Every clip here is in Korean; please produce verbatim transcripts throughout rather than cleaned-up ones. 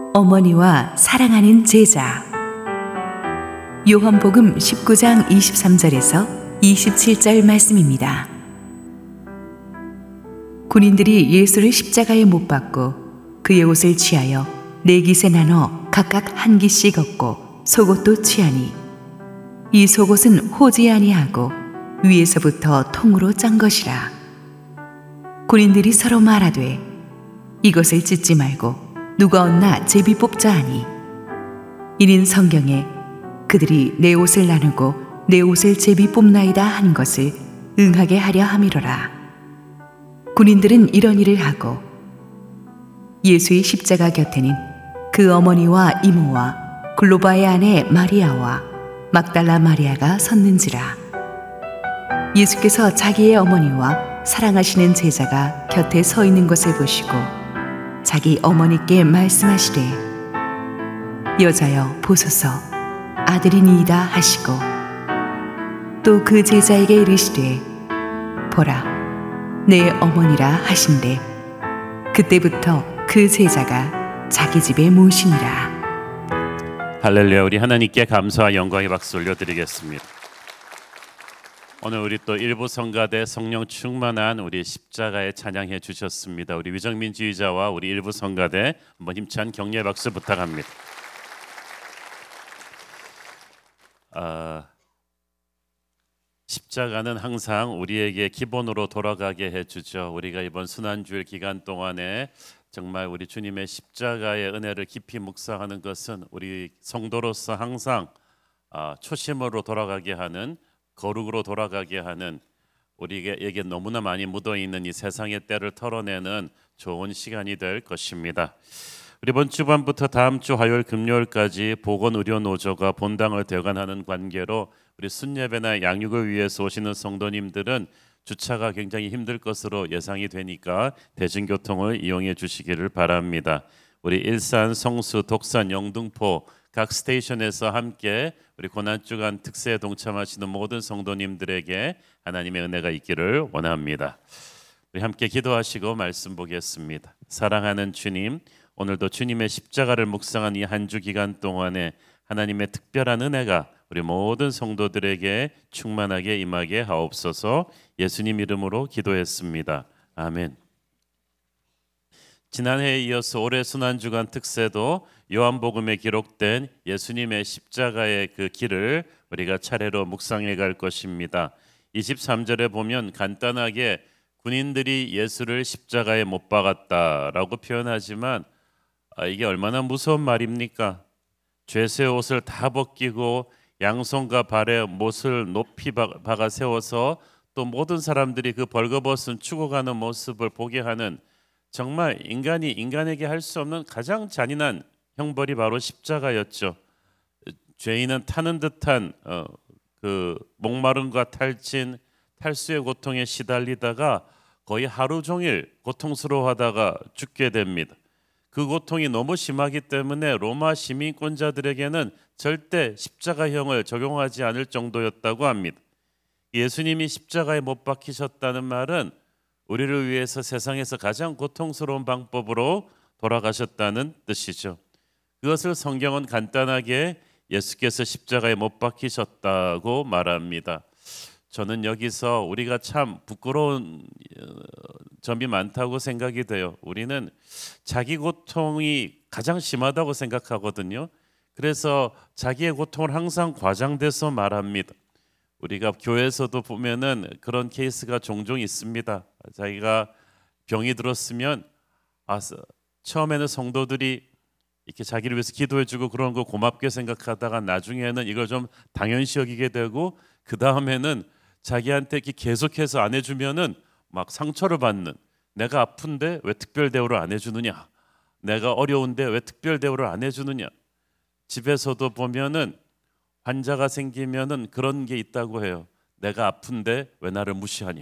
어머니와 사랑하는 제자. 요한복음 십구 장 이십삼 절에서 이십칠 절 말씀입니다. 군인들이 예수를 십자가에 못 박고 그의 옷을 취하여 네 깃에 나눠 각각 한 깃씩 얻고 속옷도 취하니 이 속옷은 호지 아니하고 위에서부터 통으로 짠 것이라. 군인들이 서로 말하되 이것을 찢지 말고 누가 얻나 제비 뽑자 하니 이는 성경에 그들이 내 옷을 나누고 내 옷을 제비 뽑나이다 하는 것을 응하게 하려 함이로라. 군인들은 이런 일을 하고 예수의 십자가 곁에는 그 어머니와 이모와 글로바의 아내 마리아와 막달라 마리아가 섰는지라. 예수께서 자기의 어머니와 사랑하시는 제자가 곁에 서 있는 것을 보시고 자기 어머니께 말씀하시되 여자여 보소서 아들이니이다 하시고 또 그 제자에게 이르시되 보라 내 어머니라 하신대 그때부터 그 제자가 자기 집에 모시니라. 할렐루야. 우리 하나님께 감사와 영광의 박수 올려드리겠습니다. 오늘 우리 또 일부 성가대 성령 충만한 우리 십자가에 찬양해 주셨습니다. 우리 위정민 지휘자와 우리 일부 성가대 한번 힘찬 격려의 박수 부탁합니다. 아, 십자가는 항상 우리에게 기본으로 돌아가게 해주죠. 우리가 이번 순환주일 기간 동안에 정말 우리 주님의 십자가의 은혜를 깊이 묵상하는 것은 우리 성도로서 항상 아, 초심으로 돌아가게 하는, 거룩으로 돌아가게 하는, 우리에게 너무나 많이 묻어있는 이 세상의 때를 털어내는 좋은 시간이 될 것입니다. 우리 이번 주반부터 다음 주 화요일 금요일까지 보건의료노조가 본당을 대관하는 관계로 우리 순예배나 양육을 위해서 오시는 성도님들은 주차가 굉장히 힘들 것으로 예상이 되니까 대중교통을 이용해 주시기를 바랍니다. 우리 일산, 성수, 독산, 영등포 각 스테이션에서 함께 우리 고난주간 특세에 동참하시는 모든 성도님들에게 하나님의 은혜가 있기를 원합니다. 우리 함께 기도하시고 말씀 보겠습니다. 사랑하는 주님, 오늘도 주님의 십자가를 묵상한 이 한 주 기간 동안에 하나님의 특별한 은혜가 우리 모든 성도들에게 충만하게 임하게 하옵소서. 예수님 이름으로 기도했습니다. 아멘. 지난해에 이어서 올해 순환주간 특세도 요한복음에 기록된 예수님의 십자가의 그 길을 우리가 차례로 묵상해 갈 것입니다. 이십삼 절에 보면 간단하게 군인들이 예수를 십자가에 못 박았다라고 표현하지만 아, 이게 얼마나 무서운 말입니까? 죄수의 옷을 다 벗기고 양손과 발에 못을 높이 박아 세워서 또 모든 사람들이 그 벌거벗은 죽어가는 모습을 보게 하는, 정말 인간이 인간에게 할 수 없는 가장 잔인한 형벌이 바로 십자가였죠. 죄인은 타는 듯한 어, 그 목마름과 탈진, 탈수의 고통에 시달리다가 거의 하루 종일 고통스러워하다가 죽게 됩니다. 그 고통이 너무 심하기 때문에 로마 시민권자들에게는 절대 십자가형을 적용하지 않을 정도였다고 합니다. 예수님이 십자가에 못 박히셨다는 말은 우리를 위해서 세상에서 가장 고통스러운 방법으로 돌아가셨다는 뜻이죠. 그것을 성경은 간단하게 예수께서 십자가에 못 박히셨다고 말합니다. 저는 여기서 우리가 참 부끄러운 점이 많다고 생각이 돼요. 우리는 자기 고통이 가장 심하다고 생각하거든요. 그래서 자기의 고통을 항상 과장돼서 말합니다. 우리가 교회에서도 보면은 그런 케이스가 종종 있습니다. 자기가 병이 들었으면 아, 처음에는 성도들이 이렇게 자기를 위해서 기도해주고 그런 거 고맙게 생각하다가 나중에는 이걸 좀 당연시 여기게 되고 그 다음에는 자기한테 이렇게 계속해서 안 해주면은 막 상처를 받는, 내가 아픈데 왜 특별 대우를 안 해주느냐, 내가 어려운데 왜 특별 대우를 안 해주느냐. 집에서도 보면은 환자가 생기면은 그런 게 있다고 해요. 내가 아픈데 왜 나를 무시하냐.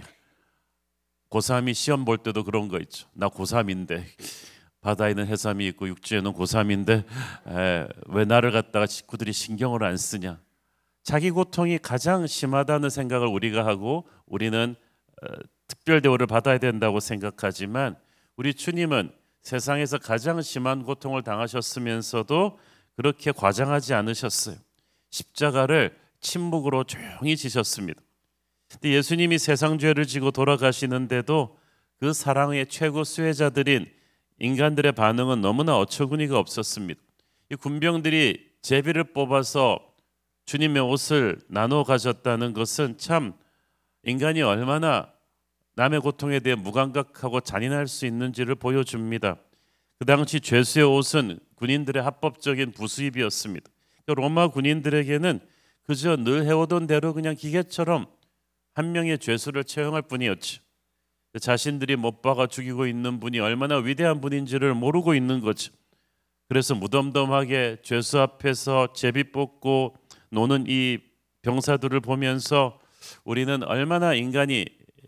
고삼이 시험 볼 때도 그런 거 있죠. 나 고삼인데 바다에는 해삼이 있고 육지에는 고삼인데 에, 왜 나를 갖다가 식구들이 신경을 안 쓰냐. 자기 고통이 가장 심하다는 생각을 우리가 하고 우리는 어, 특별 대우를 받아야 된다고 생각하지만 우리 주님은 세상에서 가장 심한 고통을 당하셨으면서도 그렇게 과장하지 않으셨어요. 십자가를 침묵으로 조용히 지셨습니다. 근데 예수님이 세상 죄를 지고 돌아가시는데도 그 사랑의 최고 수혜자들인 인간들의 반응은 너무나 어처구니가 없었습니다. 이 군병들이 제비를 뽑아서 주님의 옷을 나눠 가졌다는 것은 참 인간이 얼마나 남의 고통에 대해 무감각하고 잔인할 수 있는지를 보여줍니다. 그 당시 죄수의 옷은 군인들의 합법적인 부수입이었습니다. 로마 군인들에게는 그저 늘 해오던 대로 그냥 기계처럼 한 명의 죄수를 채용할 뿐이었죠. 자신들이 못 박아 죽이고 있는 분이 얼마나 위대한 분인지를 모르고 있는 거죠. 그래서 무덤덤하게 죄수 앞에서 제비 뽑고 노는 이 병사들을 보면서 우리는 얼마나 인간이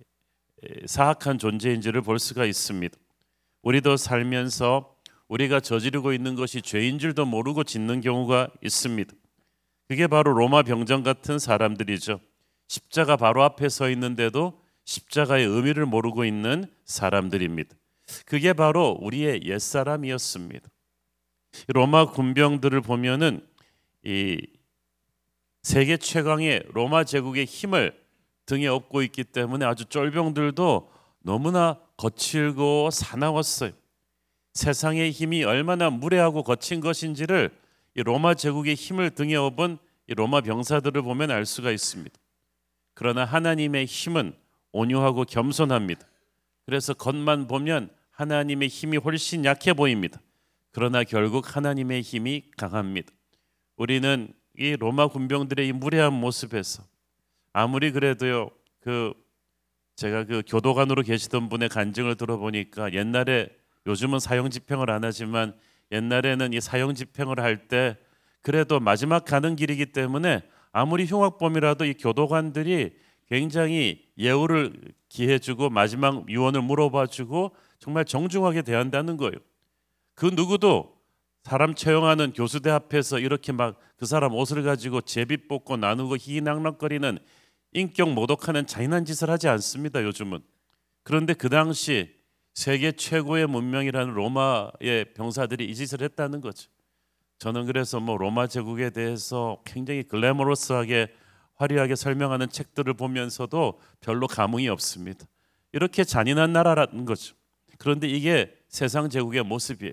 사악한 존재인지를 볼 수가 있습니다. 우리도 살면서 우리가 저지르고 있는 것이 죄인 줄도 모르고 짓는 경우가 있습니다. 그게 바로 로마 병정 같은 사람들이죠. 십자가 바로 앞에 서 있는데도 십자가의 의미를 모르고 있는 사람들입니다. 그게 바로 우리의 옛사람이었습니다. 로마 군병들을 보면은 이 세계 최강의 로마 제국의 힘을 등에 업고 있기 때문에 아주 쫄병들도 너무나 거칠고 사나웠어요. 세상의 힘이 얼마나 무례하고 거친 것인지를 이 로마 제국의 힘을 등에 업은 이 로마 병사들을 보면 알 수가 있습니다. 그러나 하나님의 힘은 온유하고 겸손합니다. 그래서 겉만 보면 하나님의 힘이 훨씬 약해 보입니다. 그러나 결국 하나님의 힘이 강합니다. 우리는 이 로마 군병들의 이 무례한 모습에서 아무리 그래도요, 그 제가 그 교도관으로 계시던 분의 간증을 들어보니까 옛날에, 요즘은 사형 집행을 안 하지만 옛날에는 이 사형 집행을 할 때 그래도 마지막 가는 길이기 때문에 아무리 흉악범이라도 이 교도관들이 굉장히 예우를 기해주고 마지막 유언을 물어봐주고 정말 정중하게 대한다는 거예요. 그 누구도 사람 채용하는 교수대 앞에서 이렇게 막 그 사람 옷을 가지고 제비 뽑고 나누고 희희낙낙거리는 인격 모독하는 잔인한 짓을 하지 않습니다. 요즘은. 그런데 그 당시 세계 최고의 문명이라는 로마의 병사들이 이 짓을 했다는 거죠. 저는 그래서 뭐 로마 제국에 대해서 굉장히 글래머러스하게 화려하게 설명하는 책들을 보면서도 별로 감흥이 없습니다. 이렇게 잔인한 나라라는 거죠. 그런데 이게 세상 제국의 모습이에요.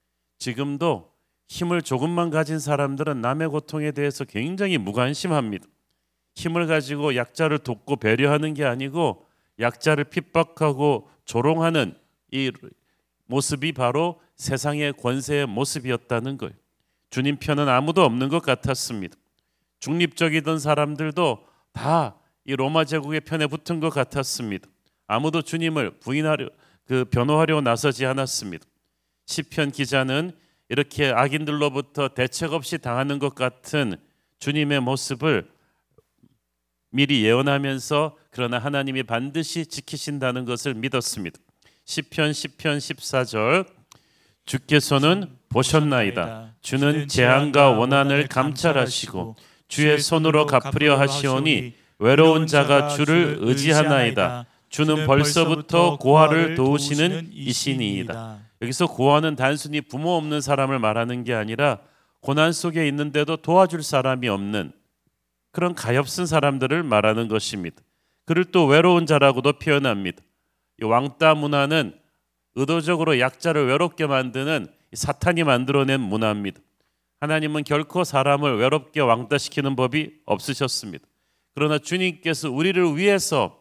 지금도 힘을 조금만 가진 사람들은 남의 고통에 대해서 굉장히 무관심합니다. 힘을 가지고 약자를 돕고 배려하는 게 아니고 약자를 핍박하고 조롱하는 이 모습이 바로 세상의 권세의 모습이었다는 거예요. 주님 편은 아무도 없는 것 같았습니다. 중립적이던 사람들도 다 이 로마 제국의 편에 붙은 것 같았습니다. 아무도 주님을 부인하려, 그 변호하려 나서지 않았습니다. 시편 기자는 이렇게 악인들로부터 대책 없이 당하는 것 같은 주님의 모습을 미리 예언하면서 그러나 하나님이 반드시 지키신다는 것을 믿었습니다. 시편 십 편 십사 절, 주께서는 보셨나이다. 주는 재앙과 원한을 감찰하시고 주의 손으로 갚으려 하시오니 외로운 자가 주를 의지하나이다. 주는 벌써부터 고아를 도우시는 이시니이다. 여기서 고아는 단순히 부모 없는 사람을 말하는 게 아니라 고난 속에 있는데도 도와줄 사람이 없는 그런 가엾은 사람들을 말하는 것입니다. 그를 또 외로운 자라고도 표현합니다. 이 왕따 문화는 의도적으로 약자를 외롭게 만드는 사탄이 만들어낸 문화입니다. 하나님은 결코 사람을 외롭게 왕따시키는 법이 없으셨습니다. 그러나 주님께서 우리를 위해서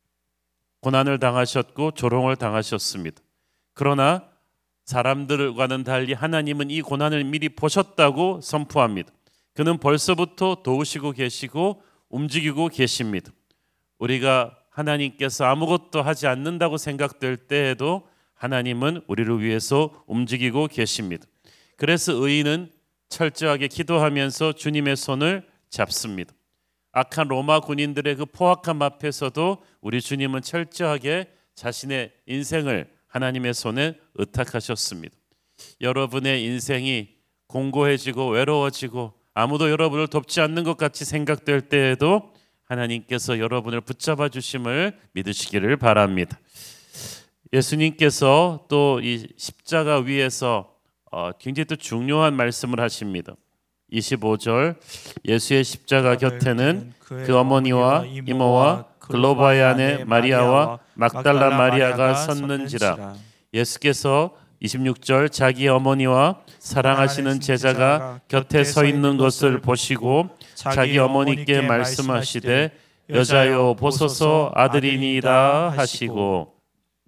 고난을 당하셨고 조롱을 당하셨습니다. 그러나 사람들과는 달리 하나님은 이 고난을 미리 보셨다고 선포합니다. 그는 벌써부터 도우시고 계시고 움직이고 계십니다. 우리가 하나님께서 아무것도 하지 않는다고 생각될 때에도 하나님은 우리를 위해서 움직이고 계십니다. 그래서 의인은 철저하게 기도하면서 주님의 손을 잡습니다. 악한 로마 군인들의 그 포악함 앞에서도 우리 주님은 철저하게 자신의 인생을 하나님의 손에 의탁하셨습니다. 여러분의 인생이 공고해지고 외로워지고 아무도 여러분을 돕지 않는 것 같이 생각될 때에도 하나님께서 여러분을 붙잡아 주심을 믿으시기를 바랍니다. 예수님께서 또 이 십자가 위에서 어, 굉장히 또 중요한 말씀을 하십니다. 이십오 절 예수의 십자가 곁에는 그 어머니와 이모와 글로바의 아내 마리아와 막달라 마리아가 섰는지라. 예수께서 이십육 절 자기 어머니와 사랑하시는 제자가 곁에 서 있는 것을 보시고 자기 어머니께 말씀하시되 여자여 보소서 아들이니이다 하시고.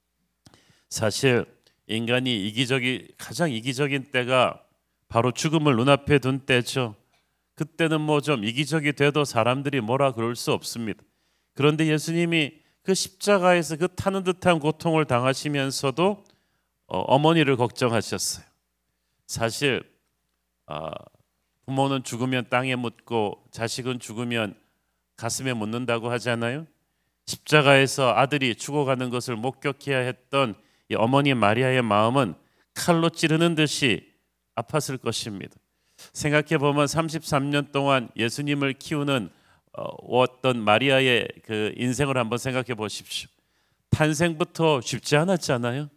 사실 인간이 이기적이 가장 이기적인 때가 바로 죽음을 눈앞에 둔 때죠. 그때는 뭐 좀 이기적이 돼도 사람들이 뭐라 그럴 수 없습니다. 그런데 예수님이 그 십자가에서 그 타는 듯한 고통을 당하시면서도 어, 어머니를 걱정하셨어요. 사실 어, 부모는 죽으면 땅에 묻고 자식은 죽으면 가슴에 묻는다고 하잖아요. 십자가에서 아들이 죽어가는 것을 목격해야 했던 이 어머니 마리아의 마음은 칼로 찌르는 듯이 아팠을 것입니다. 생각해 보면 삼십삼 년 동안 예수님을 키우는 어, 어떤 마리아의 그 인생을 한번 생각해 보십시오. 탄생부터 쉽지 않았잖아요.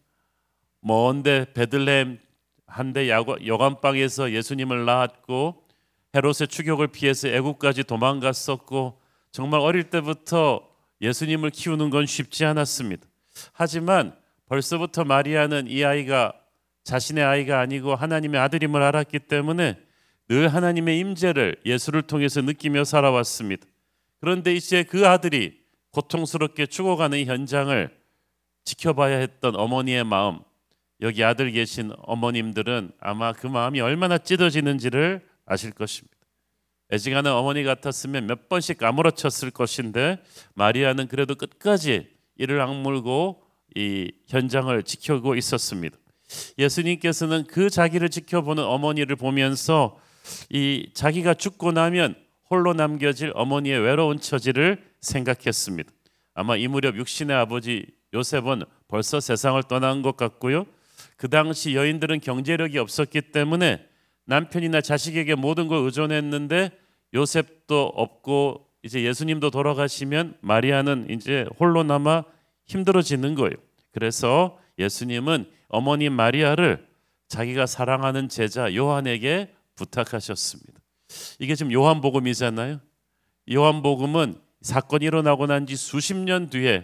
먼데 베들레헴 한데 여관방에서 예수님을 낳았고 헤롯의 추격을 피해서 애국까지 도망갔었고 정말 어릴 때부터 예수님을 키우는 건 쉽지 않았습니다. 하지만 벌써부터 마리아는 이 아이가 자신의 아이가 아니고 하나님의 아들임을 알았기 때문에 늘 하나님의 임재를 예수를 통해서 느끼며 살아왔습니다. 그런데 이제 그 아들이 고통스럽게 죽어가는 현장을 지켜봐야 했던 어머니의 마음, 여기 아들 계신 어머님들은 아마 그 마음이 얼마나 찢어지는지를 아실 것입니다. 애지간한 어머니 같았으면 몇 번씩 까무러쳤을 것인데 마리아는 그래도 끝까지 이를 악물고 이 현장을 지켜보고 있었습니다. 예수님께서는 그 자기를 지켜보는 어머니를 보면서 이 자기가 죽고 나면 홀로 남겨질 어머니의 외로운 처지를 생각했습니다. 아마 이 무렵 육신의 아버지 요셉은 벌써 세상을 떠난 것 같고요. 그 당시 여인들은 경제력이 없었기 때문에 남편이나 자식에게 모든 걸 의존했는데 요셉도 없고 이제 예수님도 돌아가시면 마리아는 이제 홀로 남아 힘들어지는 거예요. 그래서 예수님은 어머니 마리아를 자기가 사랑하는 제자 요한에게 부탁하셨습니다. 이게 지금 요한복음이잖아요. 요한복음은 사건이 일어나고 난 지 수십 년 뒤에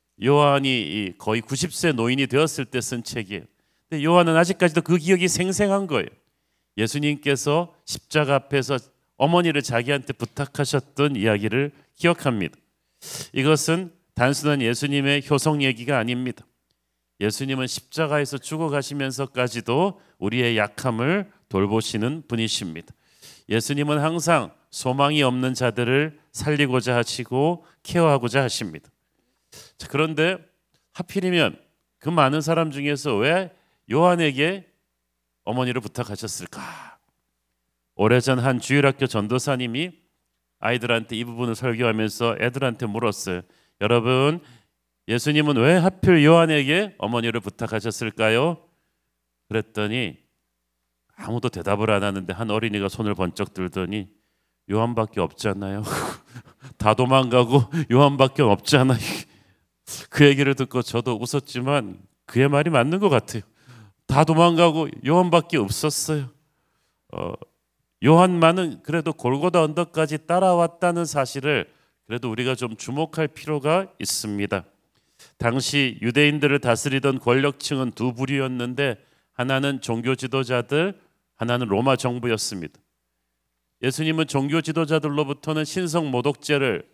요한이 거의 구십 세 노인이 되었을 때 쓴 책이에요. 근데 요한은 아직까지도 그 기억이 생생한 거예요. 예수님께서 십자가 앞에서 어머니를 자기한테 부탁하셨던 이야기를 기억합니다. 이것은 단순한 예수님의 효성 얘기가 아닙니다. 예수님은 십자가에서 죽어가시면서까지도 우리의 약함을 돌보시는 분이십니다. 예수님은 항상 소망이 없는 자들을 살리고자 하시고 케어하고자 하십니다. 자, 그런데 하필이면 그 많은 사람 중에서 왜 요한에게 어머니를 부탁하셨을까? 오래전 한 주일학교 전도사님이 아이들한테 이 부분을 설교하면서 애들한테 물었어요. 여러분, 예수님은 왜 하필 요한에게 어머니를 부탁하셨을까요? 그랬더니 아무도 대답을 안 하는데 한 어린이가 손을 번쩍 들더니 요한밖에 없잖아요. 다 도망가고 요한밖에 없잖아요. 그 얘기를 듣고 저도 웃었지만 그의 말이 맞는 것 같아요. 다 도망가고 요한밖에 없었어요. 어, 요한만은 그래도 골고다 언덕까지 따라왔다는 사실을 그래도 우리가 좀 주목할 필요가 있습니다. 당시 유대인들을 다스리던 권력층은 두 부류였는데 하나는 종교 지도자들, 하나는 로마 정부였습니다. 예수님은 종교 지도자들로부터는 신성 모독죄를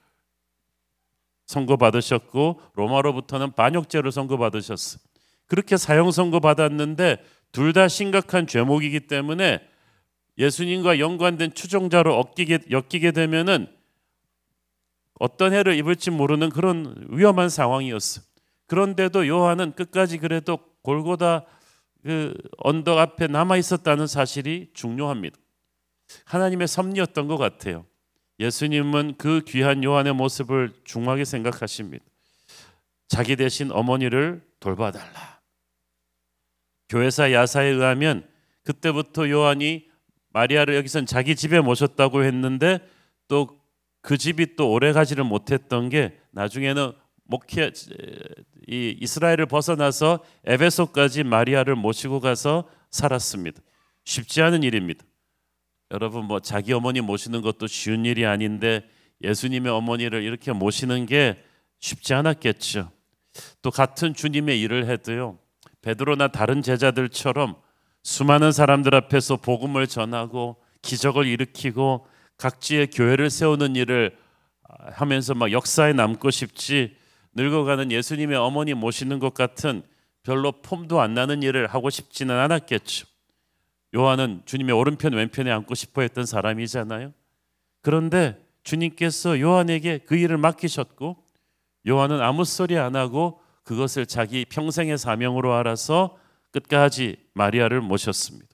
선고받으셨고 로마로부터는 반역죄를 선고받으셨어요. 그렇게 사형 선고받았는데 둘 다 심각한 죄목이기 때문에 예수님과 연관된 추종자로 엮이게, 엮이게 되면은 어떤 해를 입을지 모르는 그런 위험한 상황이었어요. 그런데도 요한은 끝까지 그래도 골고다 그 언덕 앞에 남아 있었다는 사실이 중요합니다. 하나님의 섭리였던 것 같아요. 예수님은 그 귀한 요한의 모습을 중하게 생각하십니다. 자기 대신 어머니를 돌봐달라. 교회사 야사에 의하면 그때부터 요한이 마리아를 여기선 자기 집에 모셨다고 했는데 또 그 집이 또 오래 가지를 못했던 게 나중에는 목회 이 이스라엘을 벗어나서 에베소까지 마리아를 모시고 가서 살았습니다. 쉽지 않은 일입니다. 여러분 뭐 자기 어머니 모시는 것도 쉬운 일이 아닌데 예수님의 어머니를 이렇게 모시는 게 쉽지 않았겠죠. 또 같은 주님의 일을 해도요, 베드로나 다른 제자들처럼 수많은 사람들 앞에서 복음을 전하고 기적을 일으키고 각지의 교회를 세우는 일을 하면서 막 역사에 남고 싶지, 늙어가는 예수님의 어머니 모시는 것 같은 별로 폼도 안 나는 일을 하고 싶지는 않았겠죠. 요한은 주님의 오른편 왼편에 앉고 싶어 했던 사람이잖아요. 그런데 주님께서 요한에게 그 일을 맡기셨고, 요한은 아무 소리 안 하고 그것을 자기 평생의 사명으로 알아서 끝까지 마리아를 모셨습니다.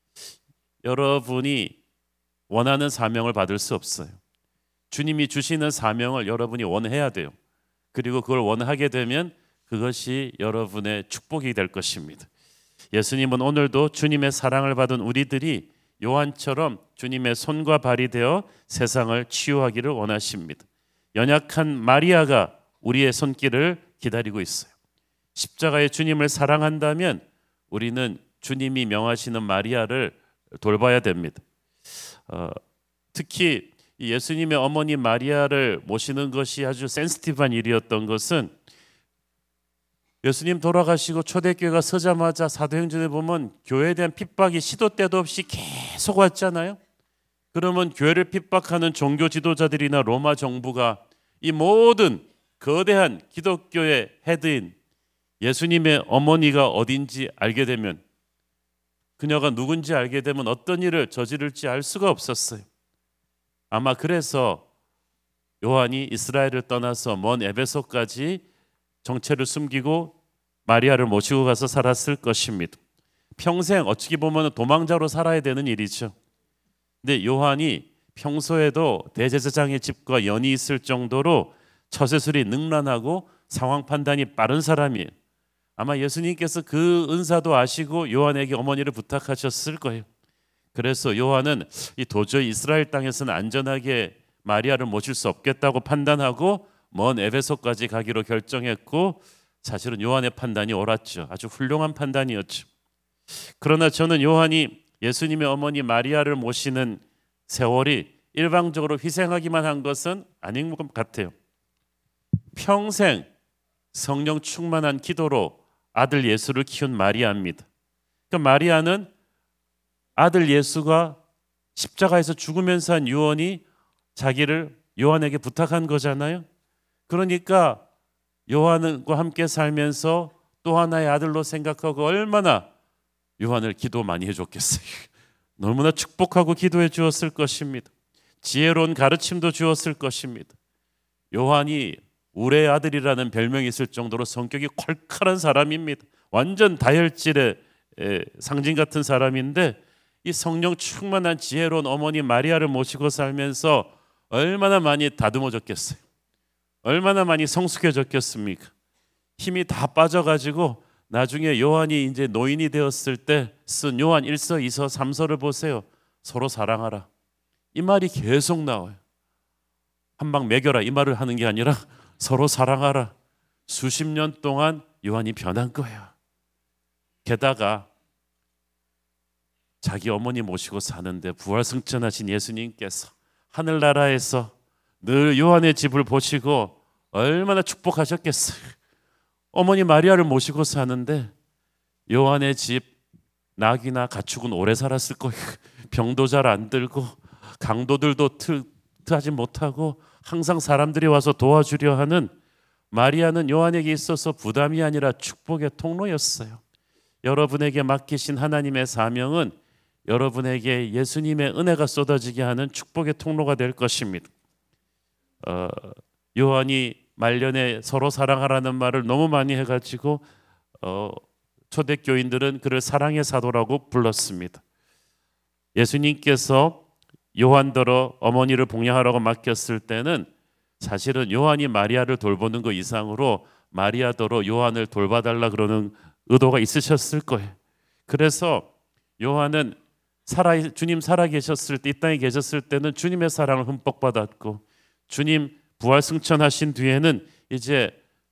여러분이 원하는 사명을 받을 수 없어요. 주님이 주시는 사명을 여러분이 원해야 돼요. 그리고 그걸 원하게 되면 그것이 여러분의 축복이 될 것입니다. 예수님은 오늘도 주님의 사랑을 받은 우리들이 요한처럼 주님의 손과 발이 되어 세상을 치유하기를 원하십니다. 연약한 마리아가 우리의 손길을 기다리고 있어요. 십자가의 주님을 사랑한다면 우리는 주님이 명하시는 마리아를 돌봐야 됩니다. 어, 특히 예수님의 어머니 마리아를 모시는 것이 아주 센시티브한 일이었던 것은, 예수님 돌아가시고 초대교회가 서자마자 사도행전에 보면 교회에 대한 핍박이 시도 때도 없이 계속 왔잖아요. 그러면 교회를 핍박하는 종교 지도자들이나 로마 정부가 이 모든 거대한 기독교의 헤드인 예수님의 어머니가 어딘지 알게 되면, 그녀가 누군지 알게 되면 어떤 일을 저지를지 알 수가 없었어요. 아마 그래서 요한이 이스라엘을 떠나서 먼 에베소까지 정체를 숨기고 마리아를 모시고 가서 살았을 것입니다. 평생 어찌 보면 도망자로 살아야 되는 일이죠. 근데 요한이 평소에도 대제사장의 집과 연이 있을 정도로 처세술이 능란하고 상황 판단이 빠른 사람이에요. 아마 예수님께서 그 은사도 아시고 요한에게 어머니를 부탁하셨을 거예요. 그래서 요한은 이 도저히 이스라엘 땅에서는 안전하게 마리아를 모실 수 없겠다고 판단하고 먼 에베소까지 가기로 결정했고, 사실은 요한의 판단이 옳았죠. 아주 훌륭한 판단이었죠. 그러나 저는 요한이 예수님의 어머니 마리아를 모시는 세월이 일방적으로 희생하기만 한 것은 아닌 것 같아요. 평생 성령 충만한 기도로 아들 예수를 키운 마리아입니다. 그러니까 마리아는 아들 예수가 십자가에서 죽으면서 한 유언이 자기를 요한에게 부탁한 거잖아요. 그러니까 요한과 함께 살면서 또 하나의 아들로 생각하고 얼마나 요한을 기도 많이 해줬겠어요. 너무나 축복하고 기도해 주었을 것입니다. 지혜로운 가르침도 주었을 것입니다. 요한이 우레의 아들이라는 별명이 있을 정도로 성격이 콸콸한 사람입니다. 완전 다혈질의 상징 같은 사람인데, 이 성령 충만한 지혜로운 어머니 마리아를 모시고 살면서 얼마나 많이 다듬어졌겠어요. 얼마나 많이 성숙해졌겠습니까? 힘이 다 빠져가지고 나중에 요한이 이제 노인이 되었을 때 쓴 요한 일서, 이서, 삼서를 보세요. 서로 사랑하라. 이 말이 계속 나와요. 한 방 먹여라 이 말을 하는 게 아니라 서로 사랑하라. 수십 년 동안 요한이 변한 거예요. 게다가 자기 어머니 모시고 사는데 부활승천하신 예수님께서 하늘나라에서 늘 요한의 집을 보시고 얼마나 축복하셨겠어요. 어머니 마리아를 모시고 사는데 요한의 집 낙이나 가축은 오래 살았을 거예요. 병도 잘 안 들고 강도들도 트하지 못하고 항상 사람들이 와서 도와주려 하는 마리아는 요한에게 있어서 부담이 아니라 축복의 통로였어요. 여러분에게 맡기신 하나님의 사명은 여러분에게 예수님의 은혜가 쏟아지게 하는 축복의 통로가 될 것입니다. 어, 요한이 말년에 서로 사랑하라는 말을 너무 많이 해가지고 어, 초대교인들은 그를 사랑의 사도라고 불렀습니다. 예수님께서 요한더러 어머니를 복양하라고 맡겼을 때는 사실은 요한이 마리아를 돌보는 것 이상으로 마리아더러 요한을 돌봐달라 그러는 의도가 있으셨을 거예요. 그래서 요한은 살아, 주님 살아계셨을 때, 이 땅에 계셨을 때는 주님의 사랑을 흠뻑 받았고, 주님 부활승천하신 뒤에는 이제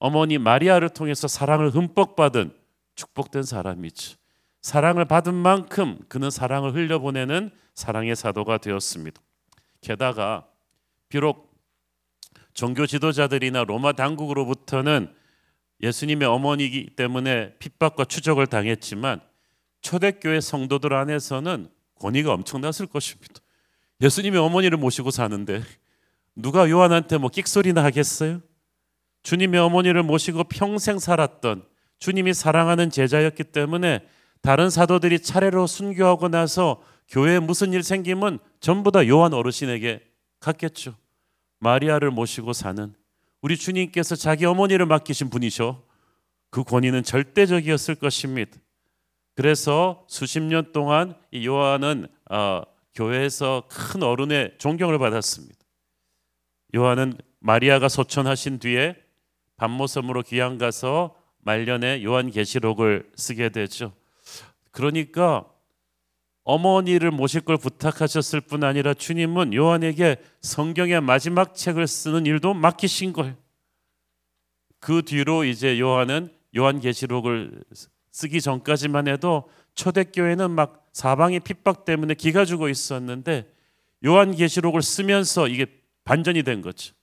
어머니 마리아를 통해서 사랑을 흠뻑 받은 축복된 사람이죠. 사랑을 받은 만큼 그는 사랑을 흘려보내는 사랑의 사도가 되었습니다. 게다가 비록 종교 지도자들이나 로마 당국으로부터는 예수님의 어머니이기 때문에 핍박과 추적을 당했지만 초대교회 성도들 안에서는 권위가 엄청났을 것입니다. 예수님의 어머니를 모시고 사는데 누가 요한한테 뭐 끽소리나 하겠어요? 주님의 어머니를 모시고 평생 살았던 주님이 사랑하는 제자였기 때문에 다른 사도들이 차례로 순교하고 나서 교회에 무슨 일 생기면 전부 다 요한 어르신에게 갔겠죠. 마리아를 모시고 사는 우리 주님께서 자기 어머니를 맡기신 분이죠. 그 권위는 절대적이었을 것입니다. 그래서 수십 년 동안 이 요한은 어, 교회에서 큰 어른의 존경을 받았습니다. 요한은 마리아가 소천하신 뒤에 밤모섬으로 귀양 가서 말년에 요한계시록을 쓰게 되죠. 그러니까 어머니를 모실 걸 부탁하셨을 뿐 아니라 주님은 요한에게 성경의 마지막 책을 쓰는 일도 맡기신 거예요. 그 뒤로 이제 요한은 요한계시록을 쓰기 전까지만 해도 초대교회는 막 사방의 핍박 때문에 기가 죽어 있었는데 요한계시록을 쓰면서 이게 반전이 된 거죠.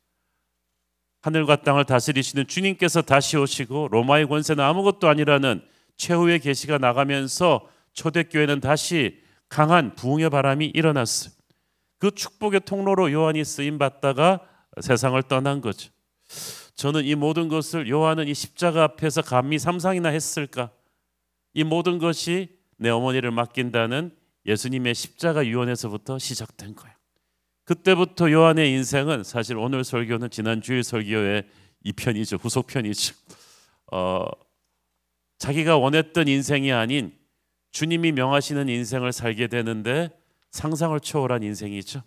하늘과 땅을 다스리시는 주님께서 다시 오시고 로마의 권세는 아무것도 아니라는 최후의 계시가 나가면서 초대교회는 다시 강한 부흥의 바람이 일어났어요. 그 축복의 통로로 요한이 쓰임 받다가 세상을 떠난 거죠. 저는 이 모든 것을 요한은 이 십자가 앞에서 감히 상상이나 했을까? 이 모든 것이 내 어머니를 맡긴다는 예수님의 십자가 유언에서부터 시작된 거예요. 그때부터 요한의 인생은 사실 오늘 설교는 지난 주일 설교의 이 편이죠. 후속편이죠. 어, 자기가 원했던 인생이 아닌 주님이 명하시는 인생을 살게 되는데 상상을 초월한 인생이죠.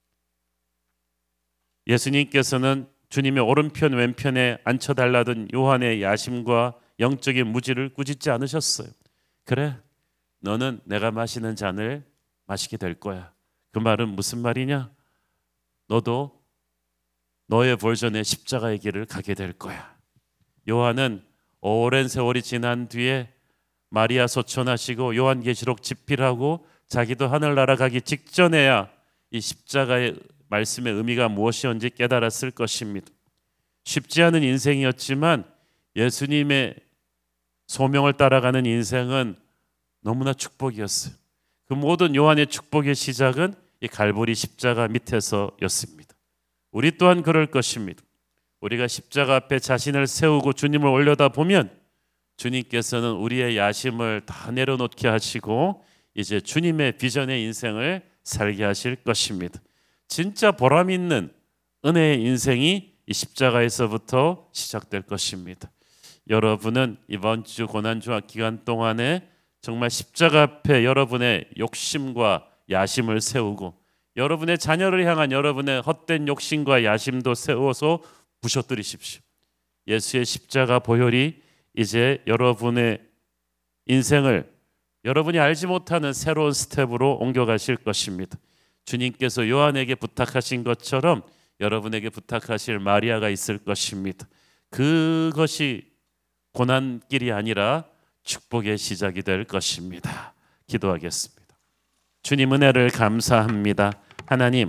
예수님께서는 주님의 오른편 왼편에 앉혀달라던 요한의 야심과 영적인 무지를 꾸짖지 않으셨어요. 그래, 너는 내가 마시는 잔을 마시게 될 거야. 그 말은 무슨 말이냐? 너도 너의 버전의 십자가의 길을 가게 될 거야. 요한은 오랜 세월이 지난 뒤에 마리아 소천하시고 요한계시록 집필하고 자기도 하늘나라 가기 직전에야 이 십자가의 말씀의 의미가 무엇이었는지 깨달았을 것입니다. 쉽지 않은 인생이었지만 예수님의 소명을 따라가는 인생은 너무나 축복이었어요. 그 모든 요한의 축복의 시작은 이 갈보리 십자가 밑에서였습니다. 우리 또한 그럴 것입니다. 우리가 십자가 앞에 자신을 세우고 주님을 올려다 보면 주님께서는 우리의 야심을 다 내려놓게 하시고 이제 주님의 비전의 인생을 살게 하실 것입니다. 진짜 보람 있는 은혜의 인생이 이 십자가에서부터 시작될 것입니다. 여러분은 이번 주 고난주학 기간 동안에 정말 십자가 앞에 여러분의 욕심과 야심을 세우고 여러분의 자녀를 향한 여러분의 헛된 욕심과 야심도 세워서 부셔뜨리십시오. 예수의 십자가 보혈이 이제 여러분의 인생을 여러분이 알지 못하는 새로운 스텝으로 옮겨가실 것입니다. 주님께서 요한에게 부탁하신 것처럼 여러분에게 부탁하실 마리아가 있을 것입니다. 그것이 고난길이 아니라 축복의 시작이 될 것입니다. 기도하겠습니다. 주님 은혜를 감사합니다. 하나님,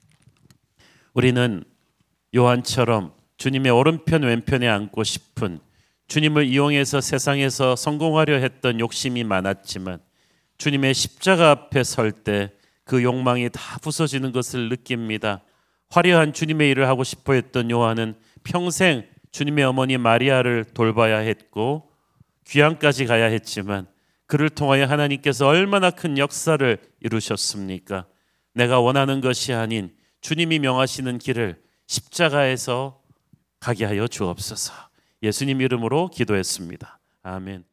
우리는 요한처럼 주님의 오른편 왼편에 앉고 싶은 주님을 이용해서 세상에서 성공하려 했던 욕심이 많았지만 주님의 십자가 앞에 설 때 그 욕망이 다 부서지는 것을 느낍니다. 화려한 주님의 일을 하고 싶어 했던 요한은 평생 주님의 어머니 마리아를 돌봐야 했고 귀향까지 가야 했지만 그를 통하여 하나님께서 얼마나 큰 역사를 이루셨습니까? 내가 원하는 것이 아닌 주님이 명하시는 길을 십자가에서 가게 하여 주옵소서. 예수님 이름으로 기도했습니다. 아멘.